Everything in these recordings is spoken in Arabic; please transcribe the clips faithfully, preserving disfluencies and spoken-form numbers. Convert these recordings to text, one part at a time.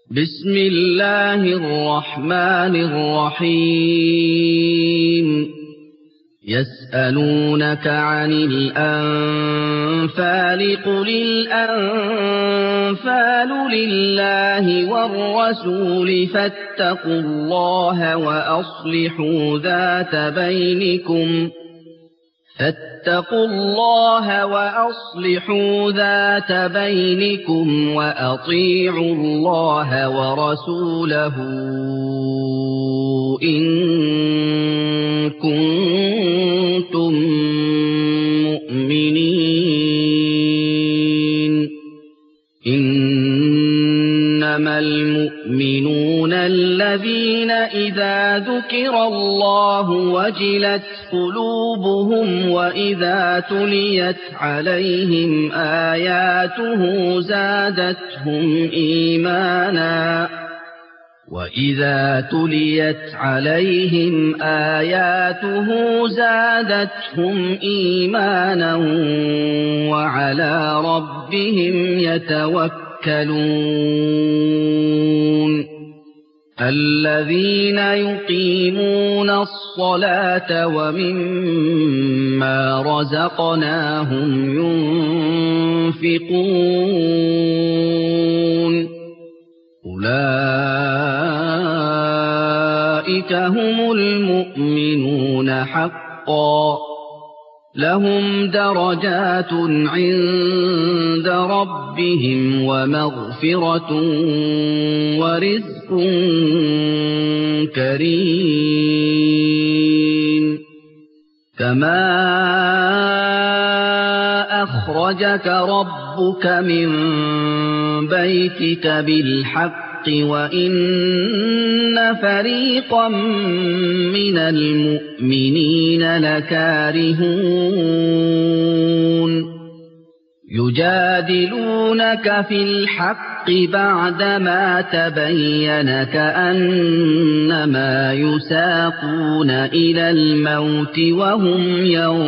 بسم الله الرحمن الرحيم يسألونك عن الأنفال قل الأنفال لله والرسول فاتقوا الله وأصلحوا ذات بينكم فاتقوا الله وأصلحوا ذات بينكم وأطيعوا الله ورسوله إن كنتم مؤمنين إنما المؤمنون الذين إذا ذكر الله وجلت قلوبهم وإذا تليت عليهم آياته زادتهم إيمانا وإذا تليت عليهم آياته زادتهم إيمانا وعلى ربهم يتوكلون الذين يقيمون الصلاة ومما رزقناهم ينفقون أولئك هم المؤمنون حقا لهم درجات عند ربهم ومغفرة ورزق كريم كما أخرجك ربك من بيتك بالحق وإن فريقا من المؤمنين لكارهون يجادلونك في الحق بعدما تبين كأنما يساقون إلى الموت وهم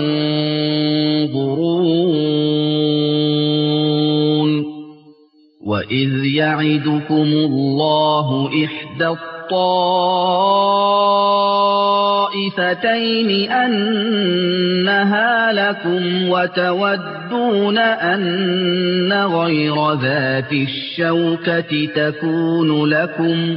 ينظرون وإذ يعدكم الله إحدى الطائفتين أنها لكم وتودون أن غير ذات الشوكة تكون لكم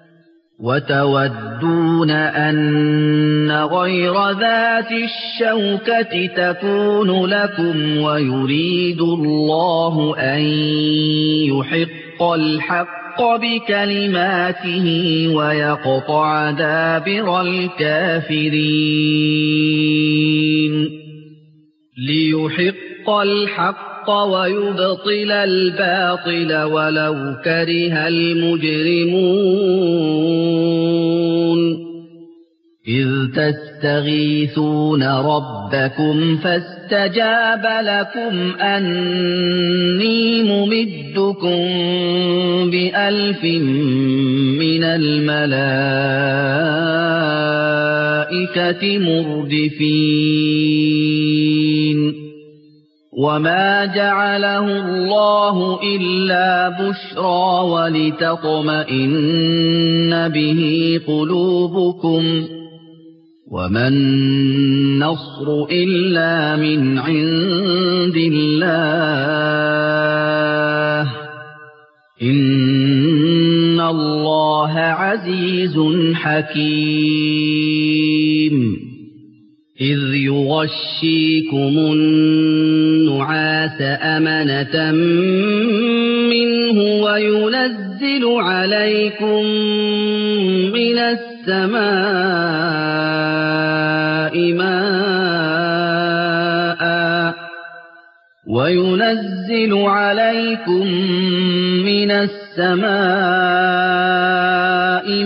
وتودون أن غير ذات الشوكة تكون لكم ويريد الله أن يحق الحق بكلماته ويقطع دابر الكافرين ليحق الحق ويبطل الباطل ولو كره المجرمون إذ تستغيثون ربكم فاستجاب لكم أني ممدكم بألف من الملائكة مردفين وما جعله الله إلا بشرى ولتطمئن به قلوبكم وما النصر إلا من عند الله إن الله عزيز حكيم إذ يغشيكم النعاس أمنة منه وينزل عليكم من السماء ماء وينزل عليكم من السماء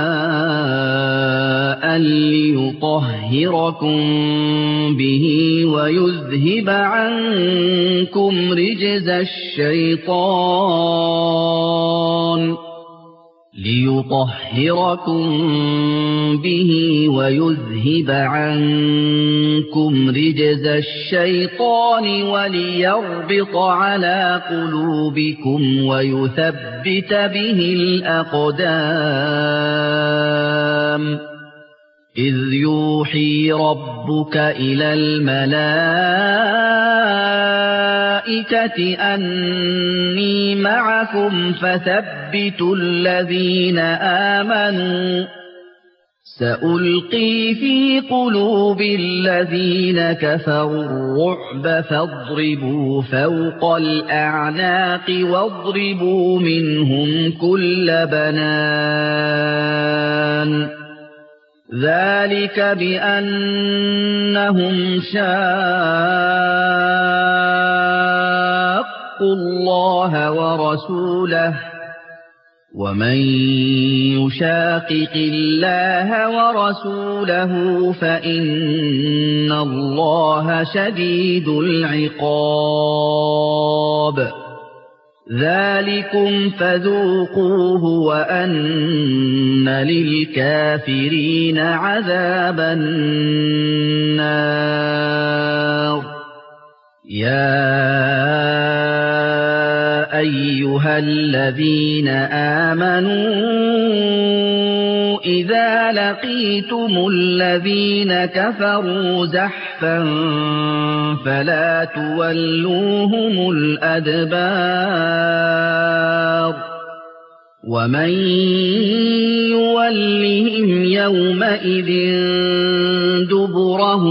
ماء ليطهركم به ويذهب عنكم رجز الشيطان ليطهركم به ويذهب عنكم رجز الشيطان وليربط على قلوبكم ويثبت به الأقدام إذ يوحي ربك إلى الملائكة أني معكم فثبتوا الذين آمنوا سألقي في قلوب الذين كفروا الرعب فاضربوا فوق الأعناق واضربوا منهم كل بنان ذلك بأنهم شاقوا الله ورسوله ومن يشاقق الله ورسوله فإن الله شديد العقاب ذلكم فذوقوه وأن للكافرين عذاب النار يا أيها الذين آمنوا إذا لقيتم الذين كفروا زحفا فلا تولوهم الأدبار ومن يولهم يومئذ دبره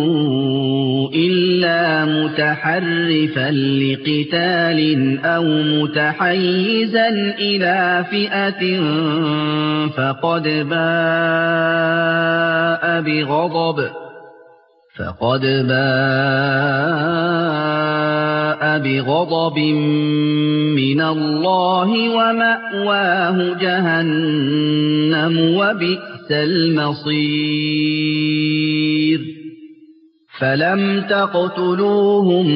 إلا متحرفا لقتال أو متحيزا إلى فئة فقد باء بغضب فقد باء بغضب من الله ومأواه جهنم وبئس المصير فلم تقتلوهم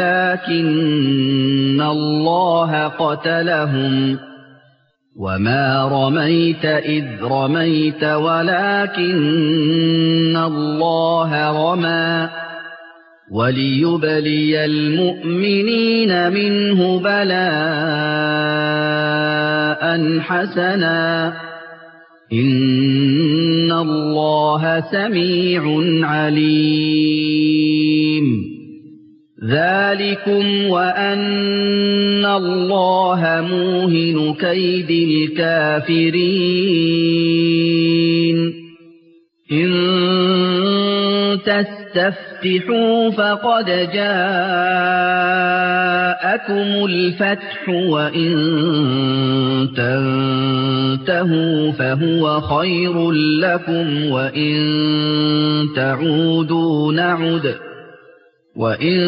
ولكن الله قتلهم وما رميت إذ رميت ولكن الله رمى وليبلي المؤمنين منه بلاء حسنا إن الله سميع عليم ذلكم وأن الله موهن كيد الكافرين إن تستفتحوا فقد جاءكم الفتح وإن تنتهوا فهو خير لكم وإن تعودوا نعد وإن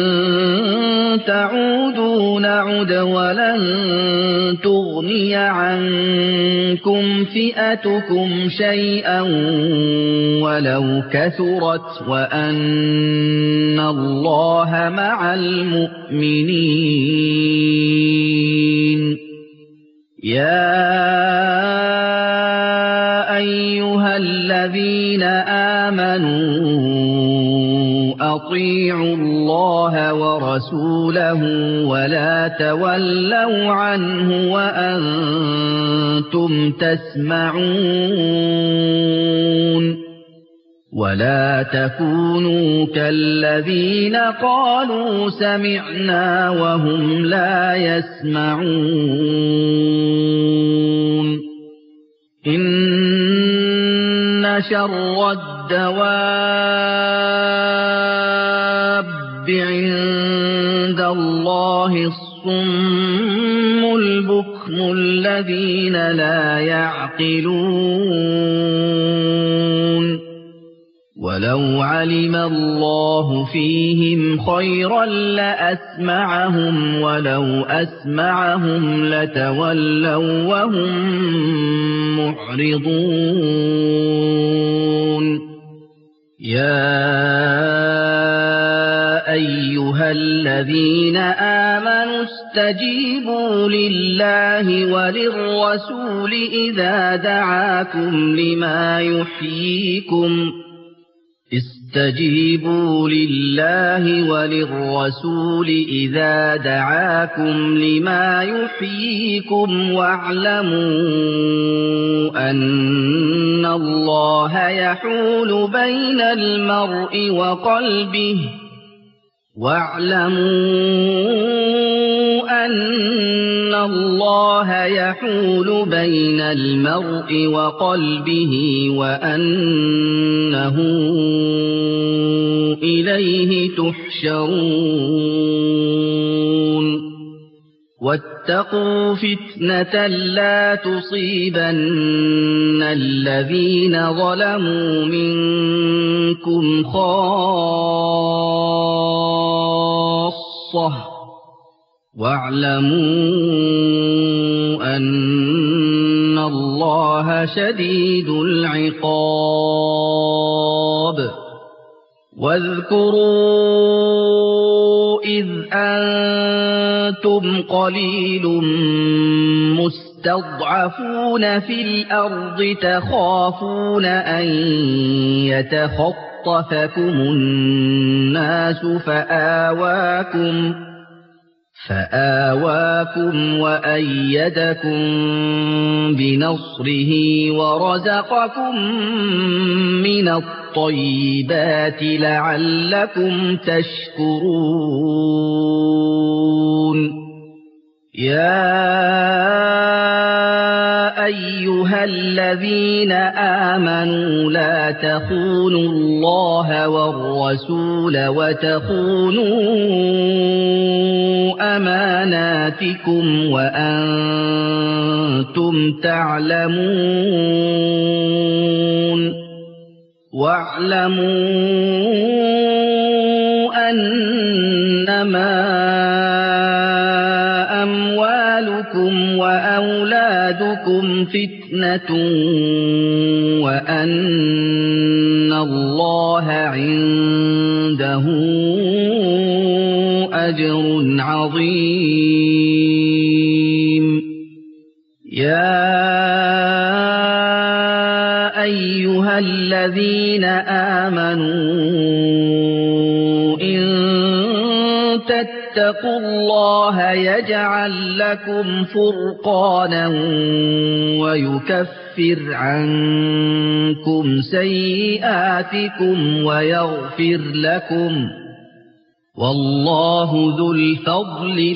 تعودوا نعد ولن تغني عنكم فئتكم شيئا ولو كثرت وأن الله مع المؤمنين يا أيها الذين آمنوا أطيعوا الله ورسوله ولا تولوا عنه وأنتم تسمعون ولا تكونوا كالذين قالوا سمعنا وهم لا يسمعون إن شر الدواب عند الله الصم البكم الذين لا يعقلون ولو علم الله فيهم خيرا لأسمعهم ولو أسمعهم لتولوا وهم معرضون يا أيها الذين آمنوا استجيبوا لله وللرسول إذا دعاكم لما يحييكم استجيبوا لله وللرسول إذا دعاكم لما يحييكم واعلموا أن الله يحول بين المرء وقلبه واعلموا أن الله يحول بين المرء وقلبه وأنه إليه تحشرون واتقوا فتنة لا تصيبن الذين ظلموا منكم خاصة واعلموا أن الله شديد العقاب واذكروا إذ أنتم قليل مستضعفون في الأرض تخافون أن يتخطفكم الناس فآواكم فآواكم وأيدكم بنصره ورزقكم من الطيبات لعلكم تشكرون يا أيها الذين آمنوا لا تخونوا الله والرسول وتخونوا أماناتكم وأنتم تعلمون واعلموا أنما أموالكم وأولادكم فتنة وأن الله عنده أجر عظيم يا أيها الذين آمنوا إن تتقوا الله يجعل لكم فرقانا ويكفر عنكم سيئاتكم ويغفر لكم والله ذو الفضل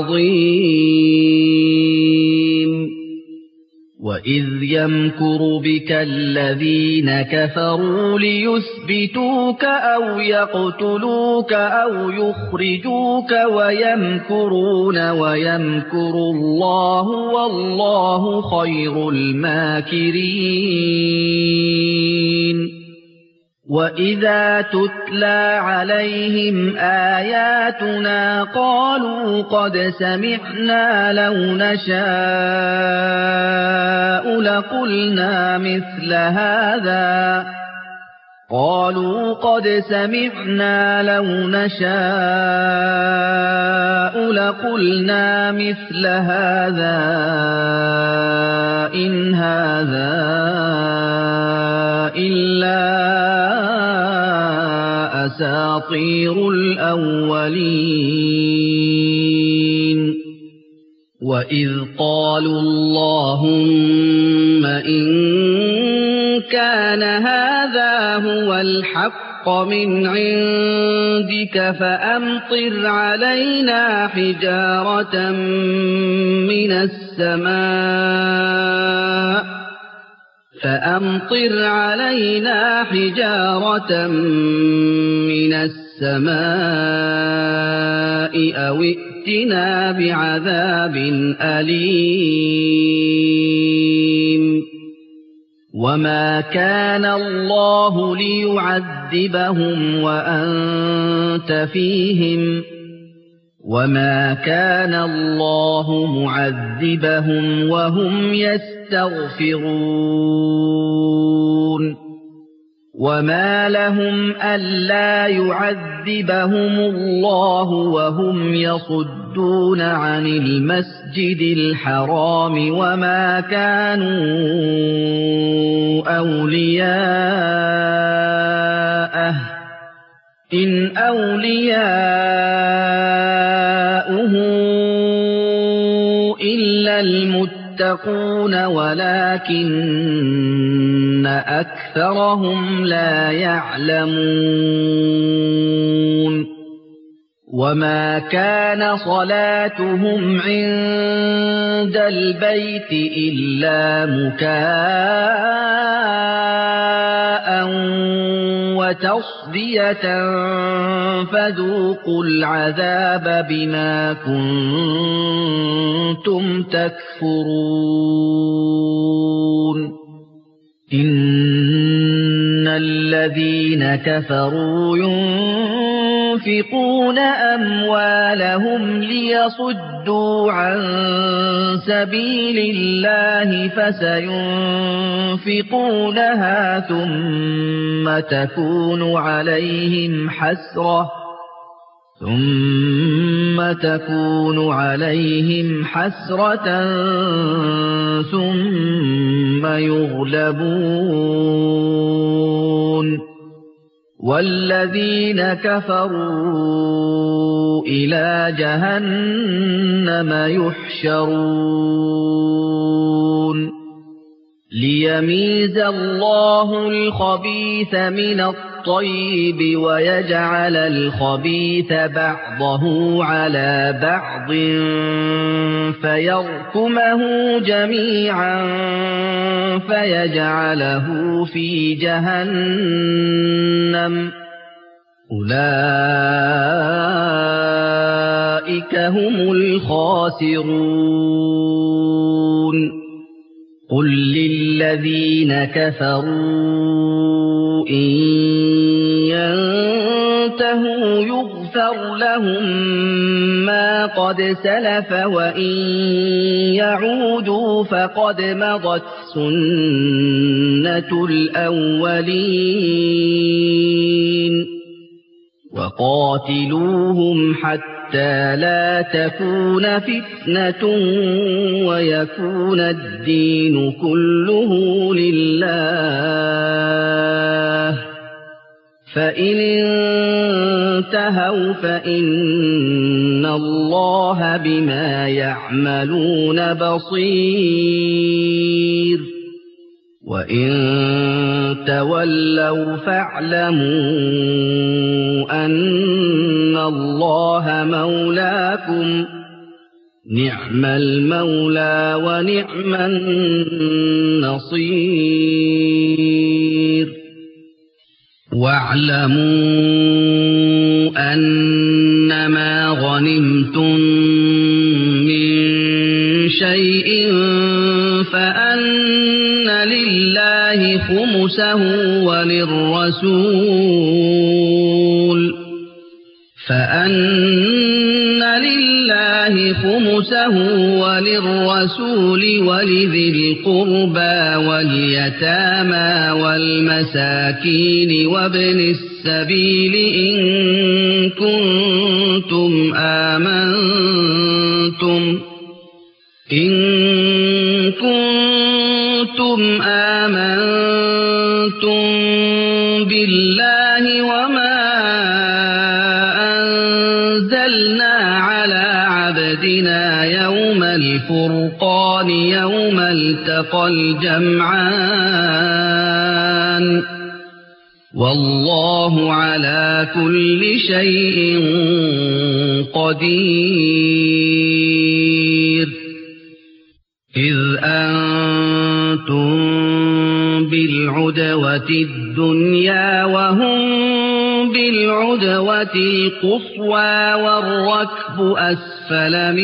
العظيم وإذ يمكر بك الذين كفروا ليثبتوك أو يقتلوك أو يخرجوك ويمكرون ويمكر الله والله خير الماكرين وإذا تتلى عليهم آياتنا قالوا قد سمعنا لو نشاء لقلنا مثل هذا قالوا قد سمعنا لو نشاء لقلنا مثل هذا إن هذا إلا أساطير الأولين وإذ قالوا اللهم إن كان هذا هو الحق من عندك فأمطر علينا حجارة من السماء فأمطر علينا حجارة من السماء أو ائتنا بعذاب أليم وما كان الله ليعذبهم وأنت فيهم وما كان الله معذبهم وهم يستغفرون وما لهم ألا يعذبهم الله وهم يصدون عن المسجد الحرام وما كانوا أولياءه إن أولياؤه إلا المتقون ولكن أكثرهم لا يعلمون وما كان صلاتهم عند البيت إلا مكاء وتصدية فذوقوا العذاب بما كنتم تكفرون إن الذين كفروا ينفقون أموالهم ليصدوا عن سبيل الله فسينفقونها ثم تكون عليهم حسرة ثم تكون عليهم حسرة ثم يغلبون والذين كفروا إلى جهنم يحشرون ليميز الله الخبيث من الطيب ويجعل الخبيث بعضه على بعض فيركمه جميعا فيجعله في جهنم أولئك هم الخاسرون قل للذين كفروا إن ينتهوا يغفر لهم ما قد سلف وإن يعودوا فقد مضت سنة الأولين وقاتلوهم حتى لا تكون فتنة ويكون الدين كله لله فإن انتهوا فإن الله بما يعملون بصير وإن تولوا فاعلموا أن الله مولاكم نعم المولى ونعم النصير واعلموا أنما غنمتم من شيء فأن لله خمسه وللرسول فأن لله خمسه وللرسول ولذي القربى واليتامى والمساكين وابن السبيل إن كنتم آمنتم إن كنتم آمنتم بالله وما أنزلنا على عبدنا يوم الفرقان يوم التقى الجمعان والله على كل شيء قدير إذ أنتم بالعدوة الدنيا وهم بالعدوة القصوى والركب أسفل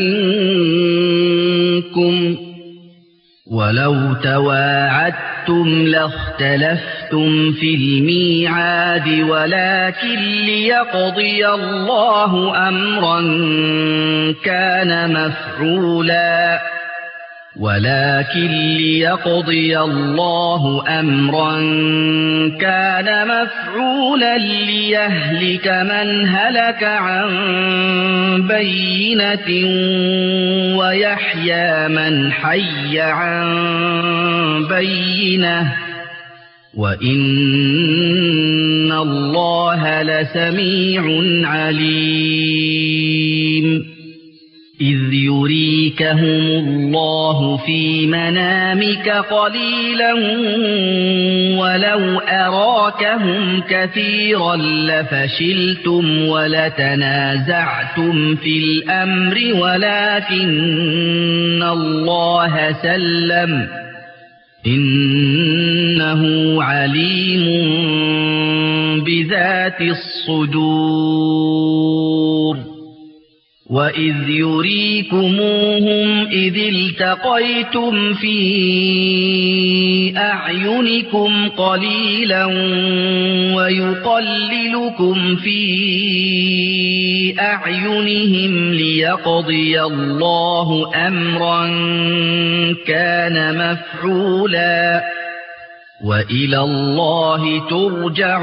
منكم ولو تواعدتم لاختلفتم في الميعاد ولكن ليقضي الله أمرا كان مفعولا ولكن ليقضي الله أمرا كان مفعولا ليهلك من هلك عن بينة ويحيى من حي عن بينة وإن الله لسميع عليم إذ يريكهم الله في منامك قليلا ولو أراكهم كثيرا لفشلتم ولتنازعتم في الأمر ولكن الله سلم إنه عليم بذات الصدور وإذ يريكموهم إذ التقيتم في أعينكم قليلا ويقللكم في أعينهم ليقضي الله أمرا كان مفعولا وإلى الله ترجع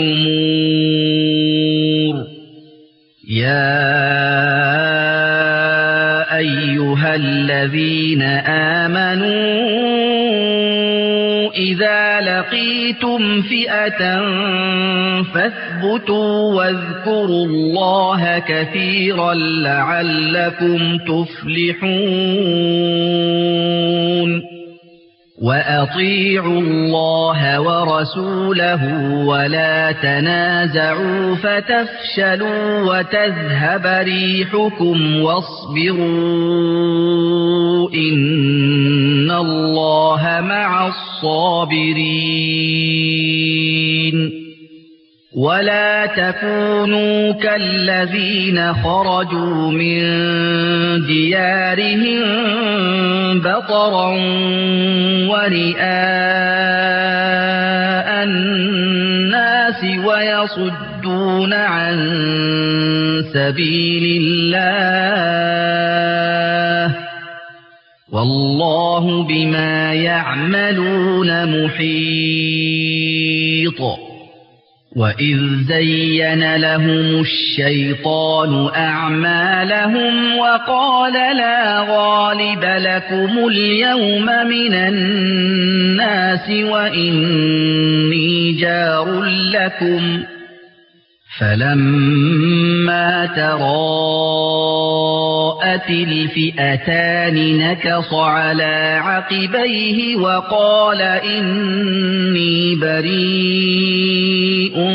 الأمور يا أيها الذين آمنوا إذا لقيتم فئة فاثبتوا واذكروا الله كثيرا لعلكم تفلحون وأطيعوا الله ورسوله ولا تنازعوا فتفشلوا وتذهب ريحكم واصبروا إن الله مع الصابرين ولا تكونوا كالذين خرجوا من ديارهم بطرا ورئاء الناس ويصدون عن سبيل الله والله بما يعملون محيط وإذ زين لهم الشيطان أعمالهم وقال لا غالب لكم اليوم من الناس وإني جار لكم فلما تراءت الفئتان نكص على عقبيه وقال إني بريء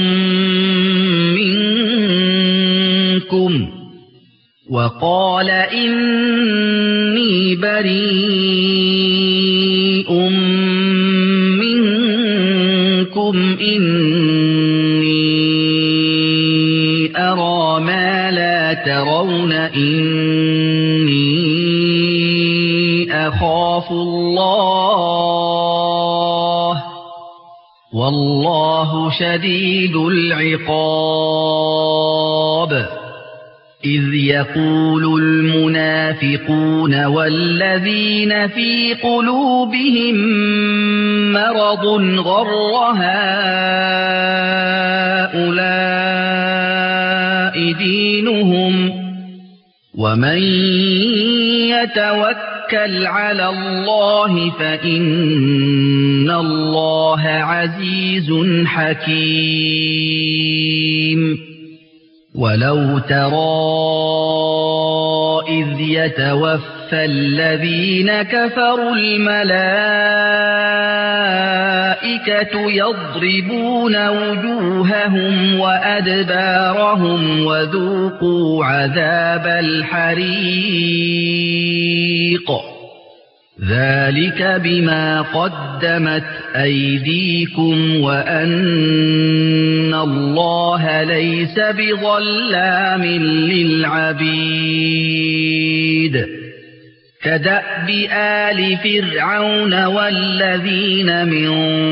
منكم وقال إني بريء منكم إني أرى ما لا ترون إني أخاف الله والله شديد العقاب إذ يقول المنافقون والذين في قلوبهم مرض غر هؤلاء دينهم ومن يتوكل على الله فإن الله عزيز حكيم ولو ترى إذ يتوفى الذين كفروا الملائكة يضربون وجوههم وأدبارهم وذوقوا عذاب الحريق ذلك بما قدمت أيديكم وأن الله ليس بظلام للعبيد كدأب آل فرعون والذين من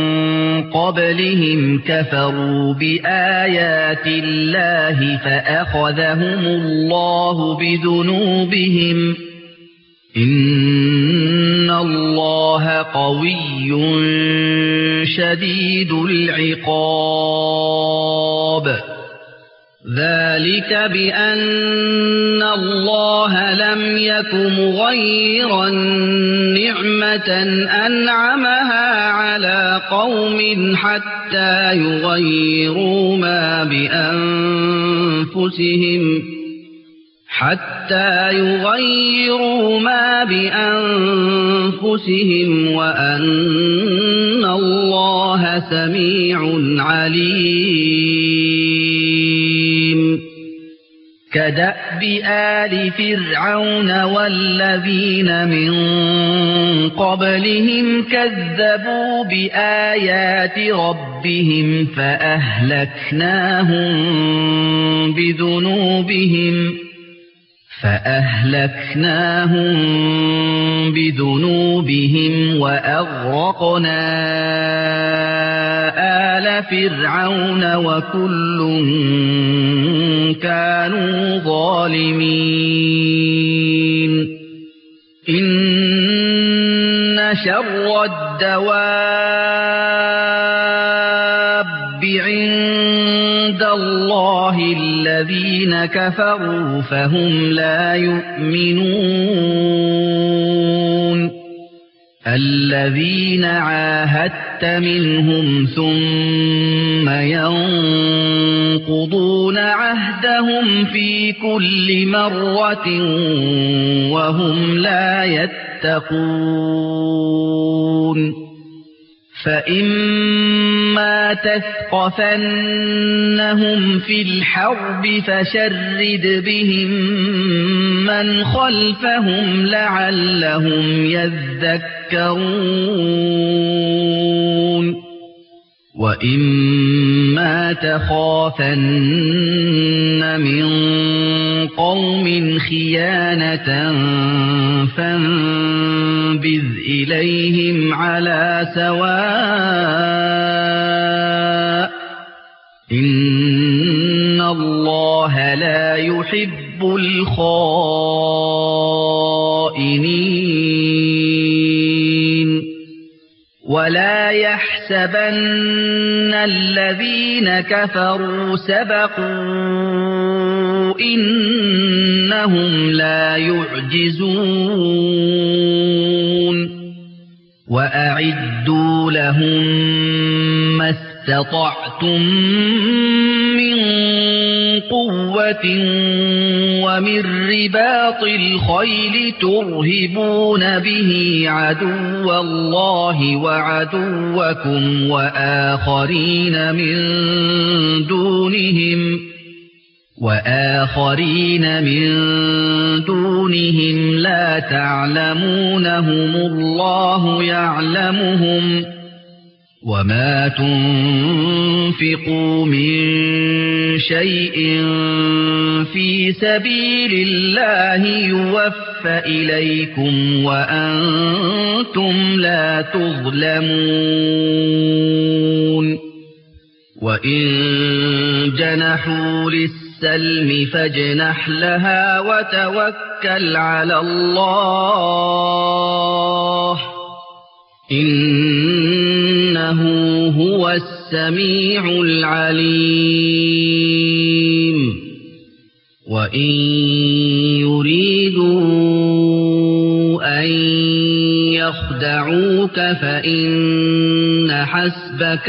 قبلهم كفروا بآيات الله فأخذهم الله بذنوبهم إن الله قوي شديد العقاب ذلك بأن الله لم يك مغيرا نعمة أنعمها على قوم حتى يغيروا ما بأنفسهم حتى يغيروا ما بأنفسهم وأن الله سميع عليم كدأب آل فرعون والذين من قبلهم كذبوا بآيات ربهم فأهلكناهم بذنوبهم فأهلكناهم بذنوبهم وأغرقنا آل فرعون وكل كانوا ظالمين إن شر الدواب عند الله الذين كفروا فهم لا يؤمنون الذين عاهدت منهم ثم ينقضون عهدهم في كل مرة وهم لا يتقون فإما تثقفنهم في الحرب فشرد بهم من خلفهم لعلهم يذكرون وإما تخافن من قوم خيانة فانبذ إليهم على سواء إن الله لا يحب الخائنين ولا يحسبن الذين كفروا سبقوا إنهم لا يعجزون وأعدوا لهم ما استطعتم من قوة ومن رباط الخيل ترهبون به عدو الله وعدوكم وآخرين من دونهم وآخرين من دونهم لا تعلمونهم الله يعلمهم وما تنفقوا من شيء في سبيل الله يوفى إليكم وأنتم لا تظلمون وإن جنحوا للسلم فاجنح لها وتوكل على الله إنه هو السميع العليم وإن يريدوا أن يخدعوك فإن حسبك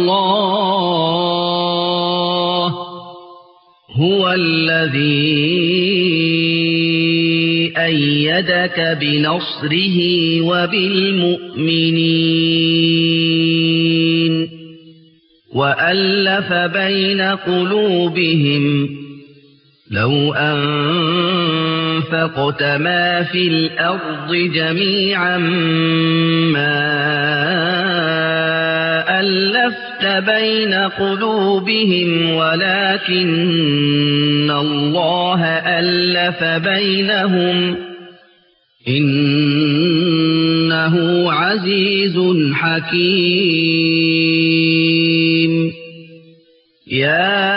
الله هو الذي أيدك بنصره وبالمؤمنين وألف بين قلوبهم لو أنفقت ما في الأرض جميعا ما ألفت بين قلوبهم ولكن الله ألف بينهم إنه عزيز حكيم يا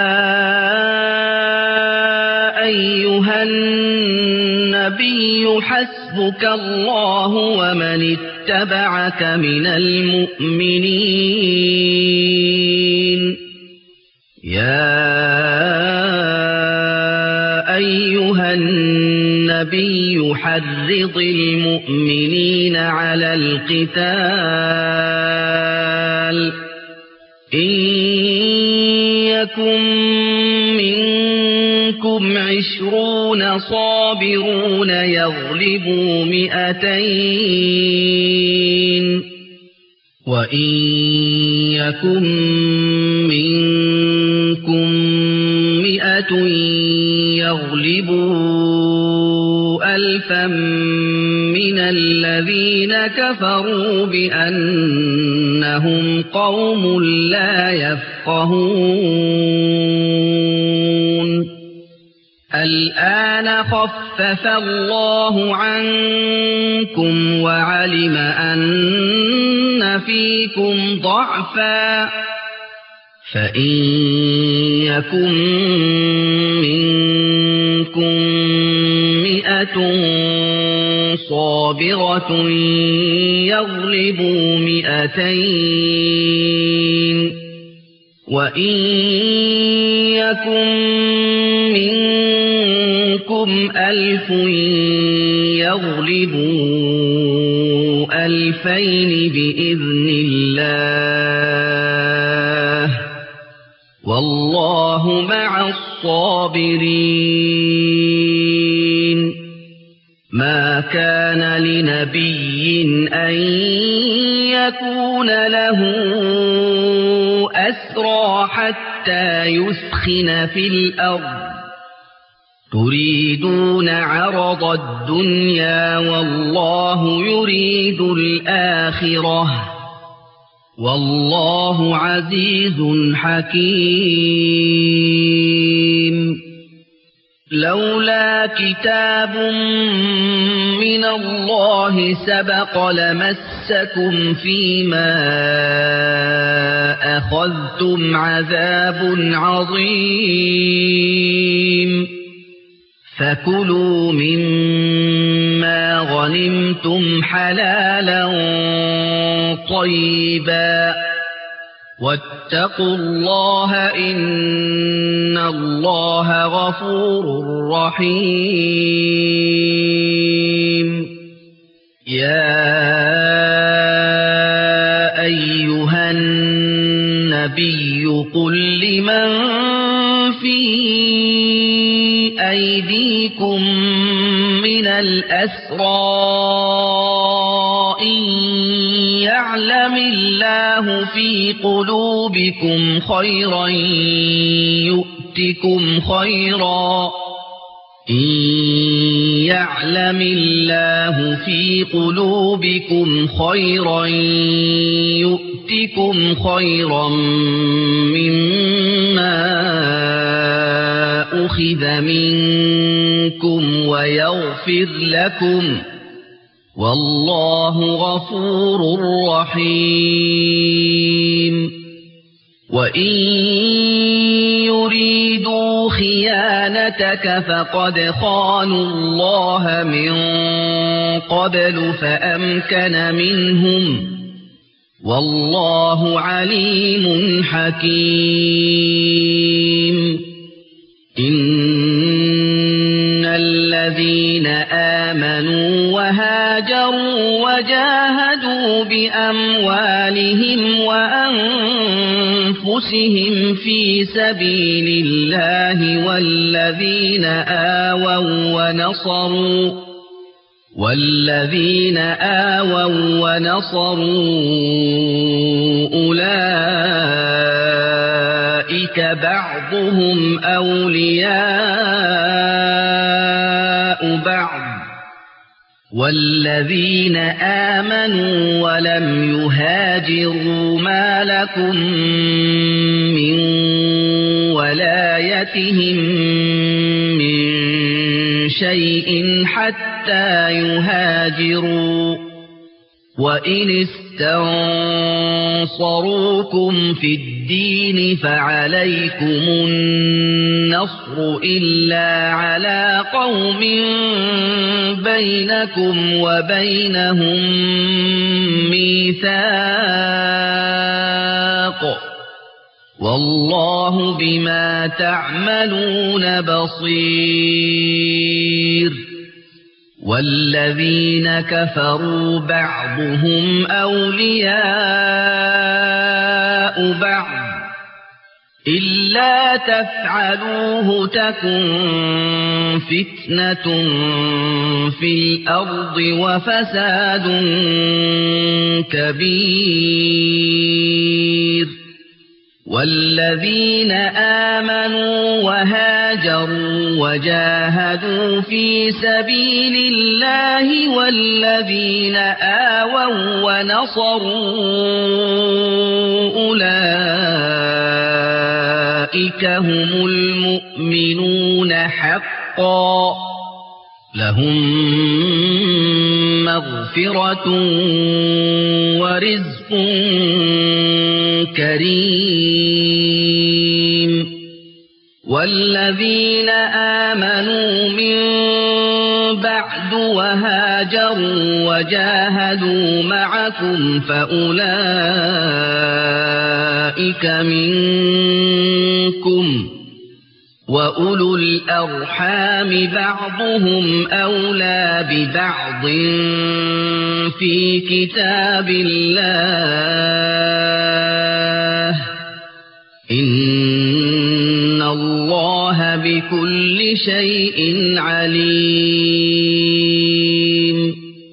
أيها النبي حسبك يحسبك الله ومن اتبعك من المؤمنين يا أيها النبي حرض المؤمنين على القتال إن يكن منكم عشرون صابرون يغلبوا مئتين وإن يكن منكم مئة يغلبوا ألفا من الذين كفروا بأنهم قوم لا يفقهون الآن خفف الله عنكم وعلم أن فيكم ضعفا فإن يكن منكم مئة صابرة يغلبوا مئتين وإن يكن منكم ألف يغلبوا ألفين بإذن الله والله مع الصابرين ما كان لنبي أن يكون له أسرى حتى يسخن في الأرض تريدون عرض الدنيا والله يريد الآخرة والله عزيز حكيم لولا كتاب من الله سبق لمسكم فيما أخذتم عذاب عظيم فكلوا مما غنمتم حلالا طيبا واتقوا الله إن الله غفور رحيم يا أيها النبي قل لمن في أيديكم من الأسرى إن يعلم الله في قلوبكم خيرا يؤتكم خيرا إن يعلم الله في قلوبكم خيرا يؤتكم خيرا مما أخذ منكم ويغفر لكم والله غفور رحيم وإن يريدوا خيانتك فقد خانوا الله من قبل فأمكن منهم والله عليم حكيم إن الذين آمنوا وهاجروا وجاهدوا بأموالهم وأنفسهم في سبيل الله والذين آووا ونصروا والذين آووا ونصروا أولئك بعضهم أولياء بعض والذين آمنوا ولم يهاجروا ما لكم من ولايتهم من شيء حتى يهاجروا وإن اسْتَنصَرُوكُمْ فِي الدِّينِ فَعَلَيْكُمُ النَّصْرُ إِلَّا عَلَى قَوْمٍ بَيْنَكُمْ وَبَيْنَهُم مِّيثَاقٌ وَاللَّهُ بِمَا تَعْمَلُونَ بَصِيرٌ وَالَّذِينَ كَفَرُوا بَعْضُهُمْ أَوْلِيَاءُ بَعْضٍ إِلَّا تَفْعَلُوهُ تَكُنْ فِتْنَةٌ فِي الْأَرْضِ وَفَسَادٌ كَبِيرٌ وَالَّذِينَ آمَنُوا وَهَاجَرُوا وَجَاهَدُوا فِي سَبِيلِ اللَّهِ وَالَّذِينَ آوَوا وَّنَصَرُوا أُولَئِكَ هُمُ الْمُؤْمِنُونَ حَقًّا لَهُم مَّغْفِرَةٌ وَرِزْقٌ كريم والذين آمنوا من بعد وهاجروا وجاهدوا معكم فأولئك منكم وأولو الأرحام بعضهم أولى ببعض في كتاب الله إن الله بكل شيء عليم